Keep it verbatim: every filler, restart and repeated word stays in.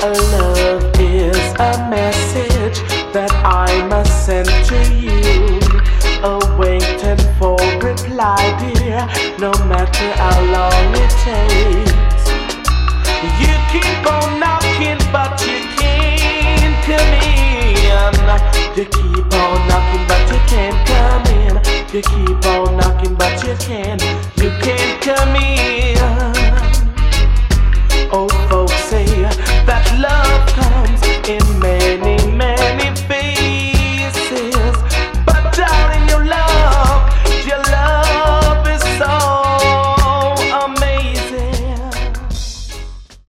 A love is a message that I must send to you. Awaiting for reply, dear, no matter how long it takes. You keep on knocking, but you can't come in. You keep on knocking, but you can't come in. You keep on knocking, but you can't